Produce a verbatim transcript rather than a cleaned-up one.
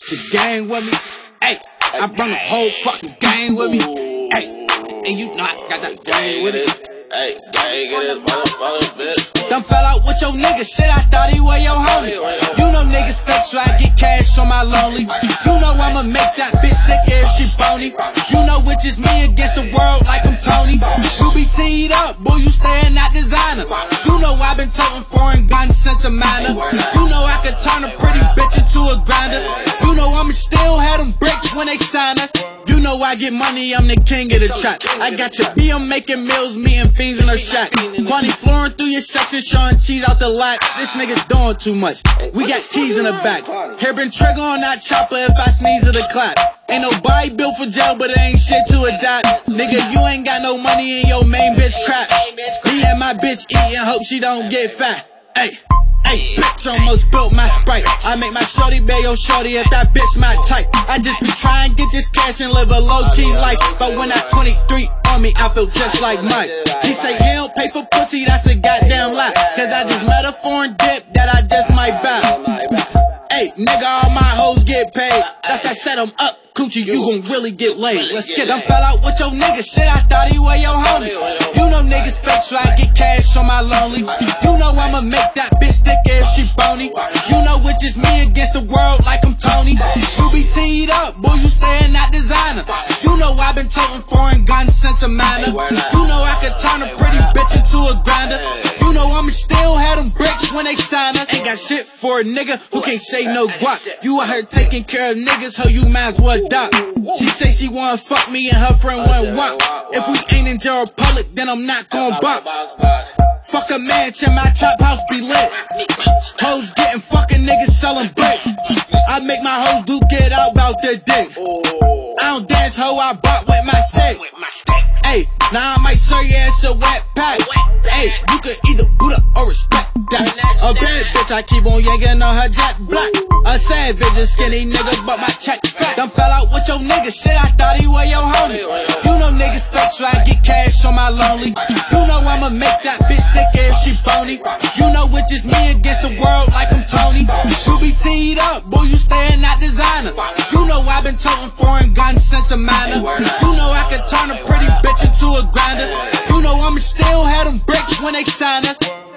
the gang with me. Hey, I bring the whole fucking gang with me. Hey, and you know I got that gang with it. Hey, gang in this motherfucker, bitch. Done fell out with your nigga, shit, I thought he was your homie. You know niggas fake, so I get cash on my lonely. You know I'ma make that bitch thick if she bony. You know which is me against the world like I'm Tony. You be teed up, boy, you stayin' at designer. You know I've been toting foreign guns since a minor. You know I can turn a pretty bitch into a grinder. You know I'ma still have them bricks when they sign us. You know I get money, I'm the king of the trap. I got your B M making meals, me and fiends in her shack. Funny flooring through your section, showing cheese out the lot. This nigga's doing too much. We got keys in the back. Hair been trigger on that chopper if I sneeze at the clap. Ain't nobody built for jail, but it ain't shit to adapt. Nigga, you ain't got no money in your main bitch crap. Me and my bitch eating, hope she don't get fat. Hey. Hey, bitch almost built my Sprite. I make my shorty bail your shorty if that bitch my type. I just be trying to get this cash and live a low-key life. But when I twenty-three on me, I feel just like Mike. He say he don't pay for pussy, that's a goddamn lie. Cause I just met a foreign dip that I just might buy. Hey, nigga, all my hoes get paid. That's that set 'em up. Coochie, you gon' really get laid. Let's get them fell out with your nigga. Shit, I thought he was your homie. You know niggas fake, so I get cash on my lonely. You know I'ma make that bitch thick if she bony. You know which is me against the world like I'm Tony. You be teed up, boy, you stayin' at designer. You know I've been toting foreign guns since a minor. You know I can turn a pretty bitch into a grinder. You know I'ma still have them bricks when they sign us. Ain't got shit for a nigga who can't say no guap. You out here taking care of niggas, ho, you might as well die. She say she wanna fuck me and her friend went wop. If we ain't in jail public, then I'm not gon' box. Fuck a mansion, my trap house be lit. Hoes getting fucking niggas selling bricks. I make my hoes do get out about their dick. I don't dance, ho, I bought with my stick. Hey, now I might serve your ass a wet pack. Hey, you can either boot up or respect that. A bad bitch, I keep on yanking on her jet black. A savage, a skinny nigga, but my check fat. Done fell out with your nigga, shit, I thought he was your homie. You know niggas fake, so I get cash on my lonely. You know I'ma make that bitch thick if she bony. You know which is me against the world like I'm Tony. You be teed up, boy, you stayin' at designer. You know I've been toting foreign guns since a minor. You know I can turn a pretty bitch into a grinder. You know I'ma still have them bricks when they sign us.